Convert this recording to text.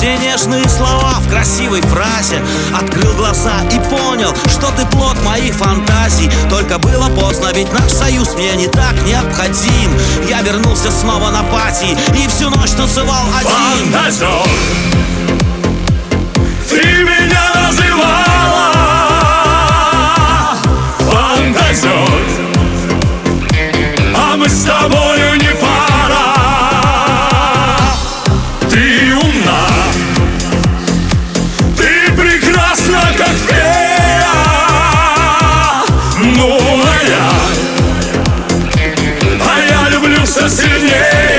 Все нежные слова в красивой фразе. Открыл глаза и понял, что ты плод моих фантазий. Только было поздно, ведь наш союз мне не так необходим. Я вернулся снова на пати и всю ночь танцевал один. Фантазер, ты меня называла фантазер, а мы с тобою не пара. Ты умна, ты прекрасна, как фея. Ну, а я люблю все сильнее.